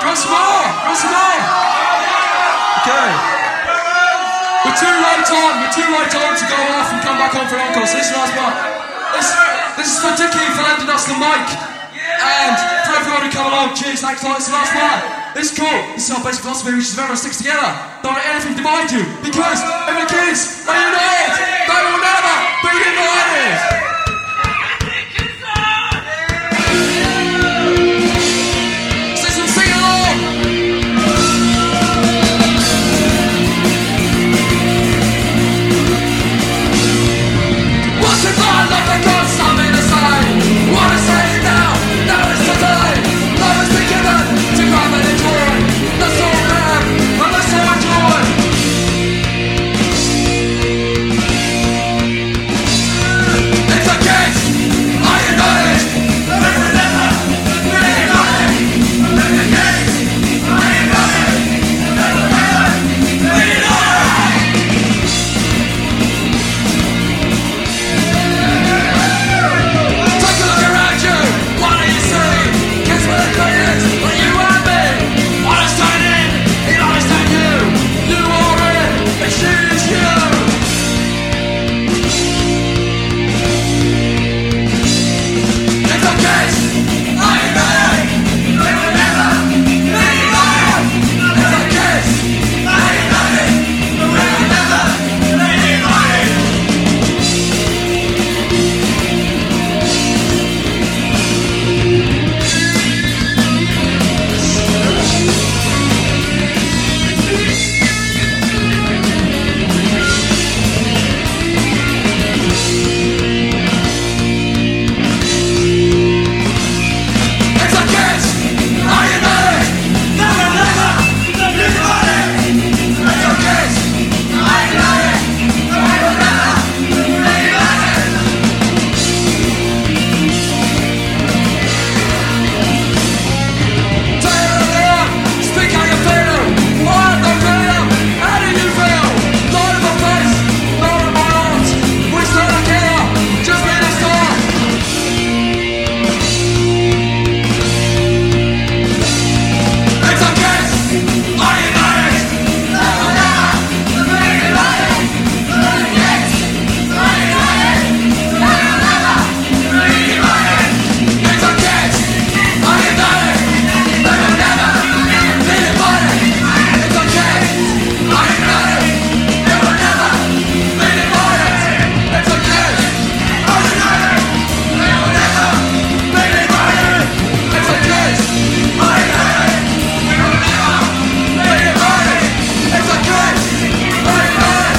Once more! Once more! Okay. We're too late on to go off and come back on for encore. So this last part. This is for Dickie for lending us the mic. And for everyone who come along, cheers, thanks a lot. It's the last part. It's cool. This is our basic philosophy, which is everyone sticks together. Don't let anything divide you. Because if the kids are united, they will never be divided.